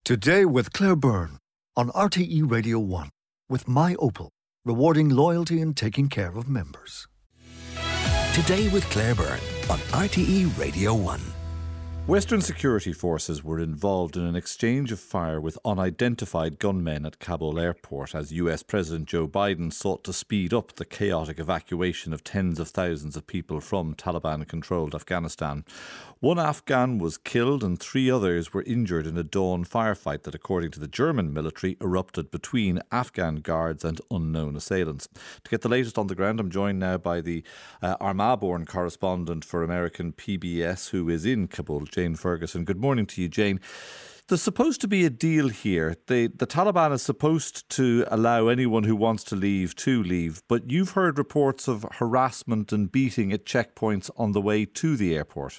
Today with Claire Byrne on RTE Radio 1 with My Opel, rewarding loyalty and taking care of members. Today with Claire Byrne on RTE Radio 1. Western security forces were involved in an exchange of fire with unidentified gunmen at Kabul airport as US President Joe Biden sought to speed up the chaotic evacuation of tens of thousands of people from Taliban-controlled Afghanistan. One Afghan was killed and 3 others were injured in a dawn firefight that, according to the German military, erupted between Afghan guards and unknown assailants. To get the latest on the ground, I'm joined now by the Armagh-born correspondent for American PBS who is in Kabul, Jane Ferguson. Good morning to you, Jane. There's supposed to be a deal here. The Taliban is supposed to allow anyone who wants to leave, but you've heard reports of harassment and beating at checkpoints on the way to the airport.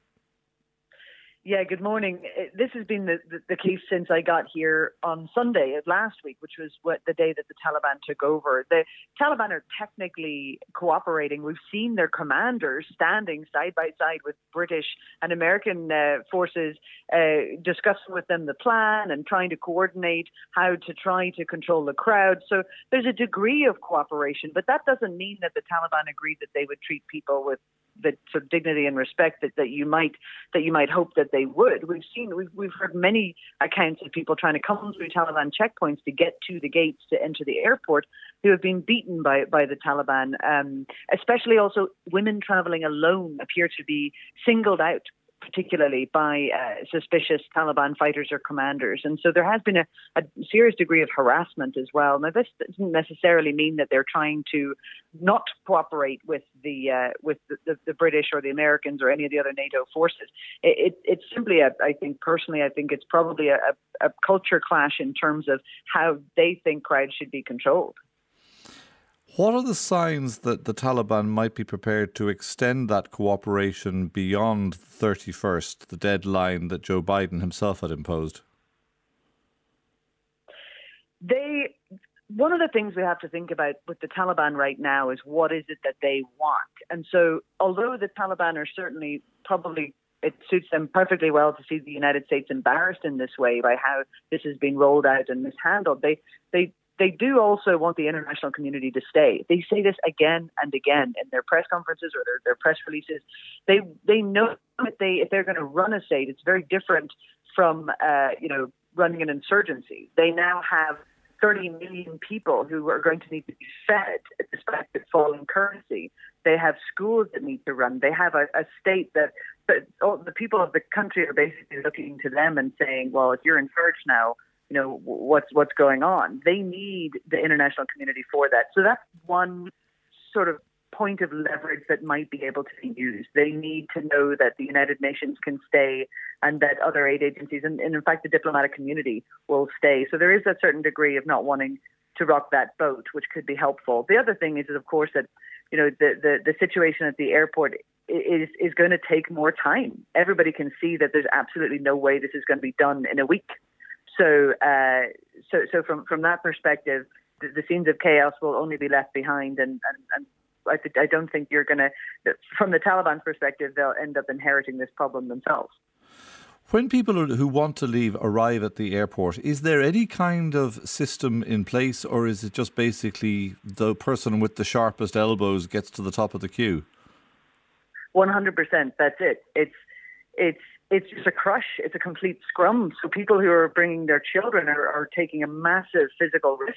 Yeah, good morning. This has been the case since I got here on Sunday of last week, which was the day that the Taliban took over. The Taliban are technically cooperating. We've seen their commanders standing side by side with British and American forces, discussing with them the plan and trying to coordinate how to try to control the crowd. So there's a degree of cooperation, but that doesn't mean that the Taliban agreed that they would treat people with the sort of dignity and respect that you might hope that they would. We've heard many accounts of people trying to come through Taliban checkpoints to get to the gates to enter the airport who have been beaten by the Taliban. Especially also women traveling alone appear to be singled out particularly by suspicious Taliban fighters or commanders. And so there has been a serious degree of harassment as well. Now, this doesn't necessarily mean that they're trying to not cooperate with the British or the Americans or any of the other NATO forces. It's simply, I think it's probably a culture clash in terms of how they think crowds should be controlled. What are the signs that the Taliban might be prepared to extend that cooperation beyond 31st, the deadline that Joe Biden himself had imposed? One of the things we have to think about with the Taliban right now is what is it that they want. And so although the Taliban are certainly it suits them perfectly well to see the United States embarrassed in this way by how this has been rolled out and mishandled, they do also want the international community to stay. They say this again and again in their press conferences or their press releases. They know that if they're going to run a state, it's very different from running an insurgency. They now have 30 million people who are going to need to be fed despite the falling currency. They have schools that need to run. They have a state that all the people of the country are basically looking to them and saying, well, if you're in charge now, what's going on. They need the international community for that. So that's one sort of point of leverage that might be able to be used. They need to know that the United Nations can stay and that other aid agencies and in fact the diplomatic community will stay. So there is a certain degree of not wanting to rock that boat, which could be helpful. The other thing is of course that the situation at the airport is going to take more time. Everybody can see that there's absolutely no way this is going to be done in a week. So from that perspective, the scenes of chaos will only be left behind, and I don't think you're going to. From the Taliban's perspective, they'll end up inheriting this problem themselves. When people who want to leave arrive at the airport, is there any kind of system in place, or is it just basically the person with the sharpest elbows gets to the top of the queue? 100%. That's it. It's just a crush. It's a complete scrum. So people who are bringing their children are taking a massive physical risk.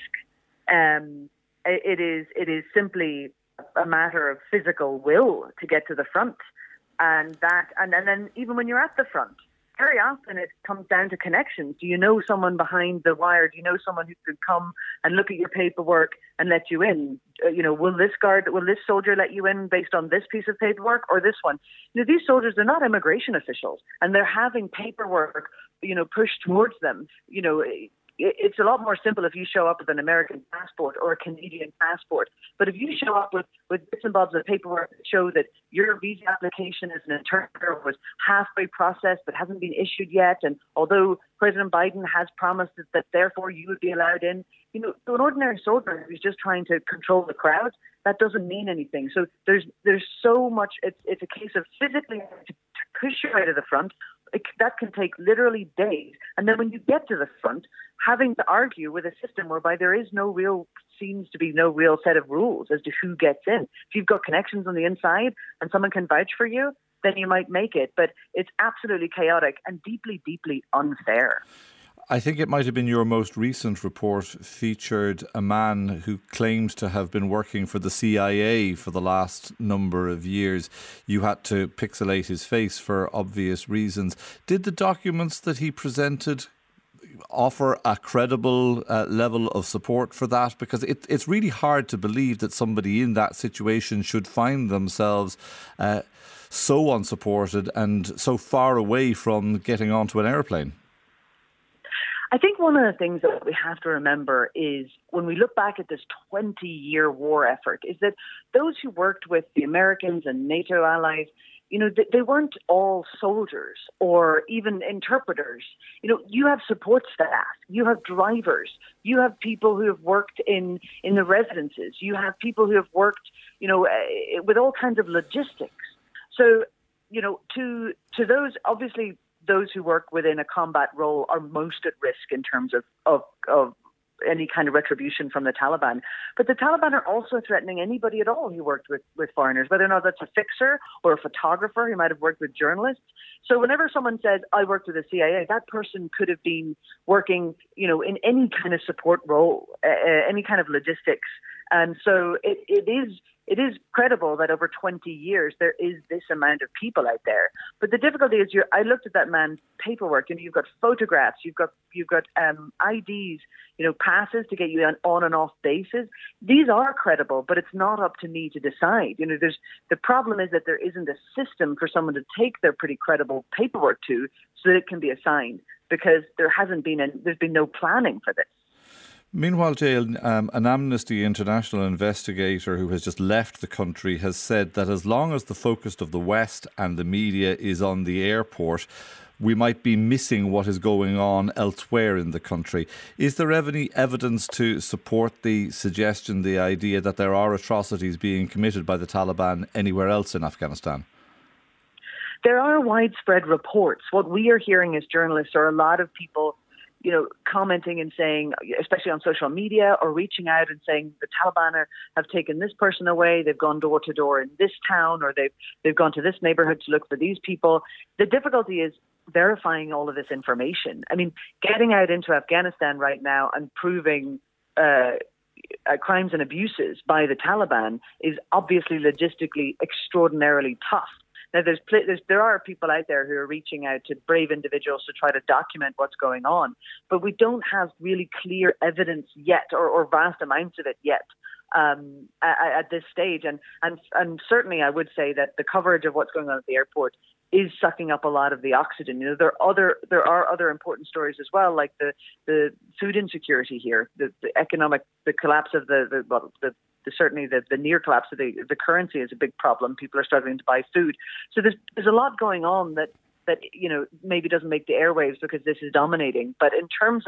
It is simply a matter of physical will to get to the front, and then even when you're at the front, very often it comes down to connections. Do you know someone behind the wire? Do you know someone who could come and look at your paperwork and let you in? Will this soldier let you in based on this piece of paperwork or this one? These soldiers, they're not immigration officials, and they're having paperwork, pushed towards them. It's a lot more simple if you show up with an American passport or a Canadian passport. But if you show up with bits and bobs of paperwork that show that your visa application as an interpreter was halfway processed but hasn't been issued yet, and although President Biden has promised that therefore you would be allowed in, to an ordinary soldier who's just trying to control the crowd, that doesn't mean anything. So there's so much. It's a case of physically to push you out of the front. that can take literally days. And then when you get to the front, having to argue with a system whereby there is seems to be no real set of rules as to who gets in. If you've got connections on the inside and someone can vouch for you, then you might make it. But it's absolutely chaotic and deeply, deeply unfair. I think it might have been your most recent report featured a man who claimed to have been working for the CIA for the last number of years. You had to pixelate his face for obvious reasons. Did the documents that he presented offer a credible level of support for that? Because it's really hard to believe that somebody in that situation should find themselves so unsupported and so far away from getting onto an airplane. I think one of the things that we have to remember is when we look back at this 20-year war effort is that those who worked with the Americans and NATO allies, they weren't all soldiers or even interpreters. You have support staff, you have drivers, you have people who have worked in the residences, you have people who have worked, with all kinds of logistics. So, to those, obviously, those who work within a combat role are most at risk in terms of any kind of retribution from the Taliban. But the Taliban are also threatening anybody at all who worked with foreigners, whether or not that's a fixer or a photographer who might have worked with journalists. So whenever someone says, I worked with the CIA, that person could have been working, in any kind of support role, any kind of logistics. And so it is credible that over 20 years there is this amount of people out there. But the difficulty is, I looked at that man's paperwork, and you've got photographs, you've got IDs, passes to get you on and off bases. These are credible, but it's not up to me to decide. The problem is that there isn't a system for someone to take their pretty credible paperwork to, so that it can be assigned, because there's been no planning for this. Meanwhile, Jael, an Amnesty International investigator who has just left the country has said that as long as the focus of the West and the media is on the airport, we might be missing what is going on elsewhere in the country. Is there any evidence to support the suggestion, the idea that there are atrocities being committed by the Taliban anywhere else in Afghanistan? There are widespread reports. What we are hearing as journalists are a lot of people commenting and saying, especially on social media, or reaching out and saying the Taliban have taken this person away, they've gone door to door in this town, or they've gone to this neighborhood to look for these people. The difficulty is verifying all of this information. I mean, getting out into Afghanistan right now and proving crimes and abuses by the Taliban is obviously logistically extraordinarily tough. Now, there are people out there who are reaching out to brave individuals to try to document what's going on, but we don't have really clear evidence yet, or vast amounts of it yet, at this stage. And certainly, I would say that the coverage of what's going on at the airport is sucking up a lot of the oxygen. There are other important stories as well, like the food insecurity here, the collapse of certainly the near collapse of the currency is a big problem. People are struggling to buy food. So there's a lot going on that maybe doesn't make the airwaves because this is dominating. But in terms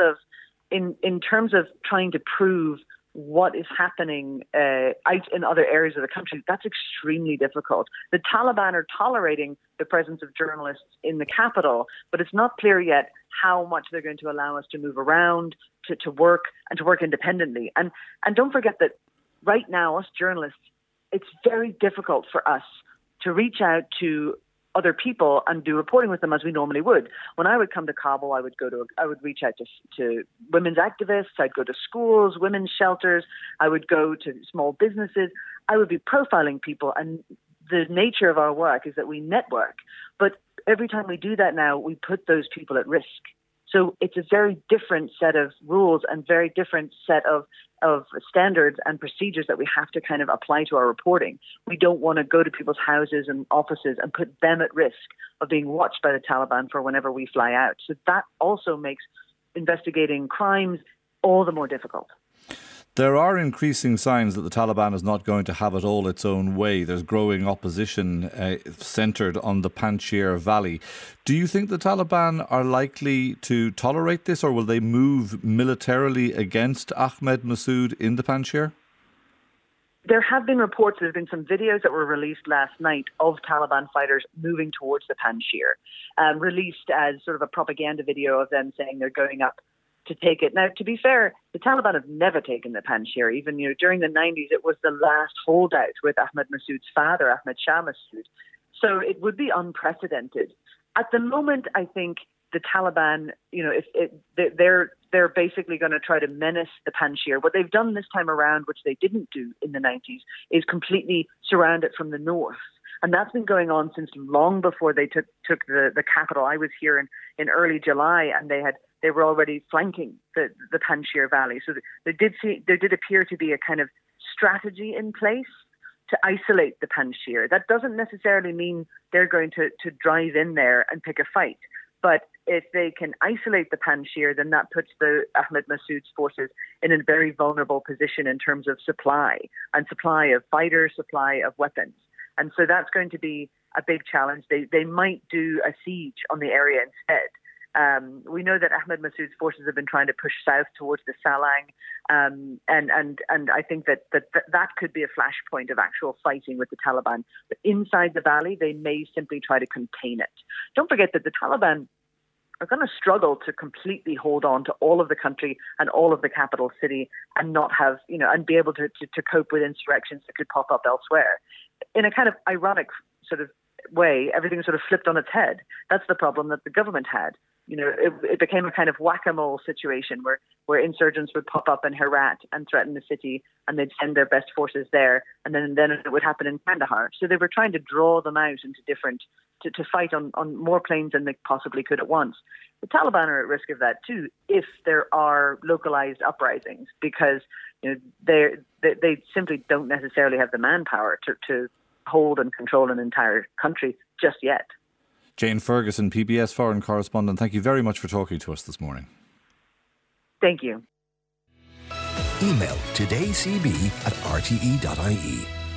of trying to prove what is happening out in other areas of the country, that's extremely difficult. The Taliban are tolerating the presence of journalists in the capital, but it's not clear yet how much they're going to allow us to move around, to work, and to work independently. And don't forget that right now, us journalists, it's very difficult for us to reach out to other people and do reporting with them as we normally would. When I would come to Kabul, I would reach out to women's activists. I'd go to schools, women's shelters. I would go to small businesses. I would be profiling people. And the nature of our work is that we network. But every time we do that now, we put those people at risk. So it's a very different set of rules and very different set of standards and procedures that we have to kind of apply to our reporting. We don't want to go to people's houses and offices and put them at risk of being watched by the Taliban for whenever we fly out. So that also makes investigating crimes all the more difficult. There are increasing signs that the Taliban is not going to have it all its own way. There's growing opposition centred on the Panjshir Valley. Do you think the Taliban are likely to tolerate this, or will they move militarily against Ahmed Massoud in the Panjshir? There have been reports, there have been some videos that were released last night of Taliban fighters moving towards the Panjshir, released as sort of a propaganda video of them saying they're going up to take it. Now, to be fair, the Taliban have never taken the Panjshir. Even during the 90s, it was the last holdout with Ahmad Massoud's father, Ahmad Shah Massoud. So it would be unprecedented. At the moment, I think the Taliban, they're basically going to try to menace the Panjshir. What they've done this time around, which they didn't do in the 90s, is completely surround it from the north. And that's been going on since long before they took the capital. I was here in early July, and they were already flanking the Panjshir Valley. So there did appear to be a kind of strategy in place to isolate the Panjshir. That doesn't necessarily mean they're going to drive in there and pick a fight. But if they can isolate the Panjshir, then that puts the Ahmad Massoud's forces in a very vulnerable position in terms of supply of fighters, supply of weapons. And so that's going to be a big challenge. They might do a siege on the area instead. We know that Ahmad Massoud's forces have been trying to push south towards the Salang, and I think that could be a flashpoint of actual fighting with the Taliban. But inside the valley, they may simply try to contain it. Don't forget that the Taliban are going to struggle to completely hold on to all of the country and all of the capital city and not have, and be able to cope with insurrections that could pop up elsewhere. In a kind of ironic sort of way, everything sort of flipped on its head. That's the problem that the government had. It became a kind of whack-a-mole situation where insurgents would pop up in Herat and threaten the city, and they'd send their best forces there, and then it would happen in Kandahar. So they were trying to draw them out into different, to fight on more planes than they possibly could at once. The Taliban are at risk of that too if there are localized uprisings, because they simply don't necessarily have the manpower to hold and control an entire country just yet. Jane Ferguson, PBS foreign correspondent, thank you very much for talking to us this morning. Thank you. Email todaycb@rte.ie.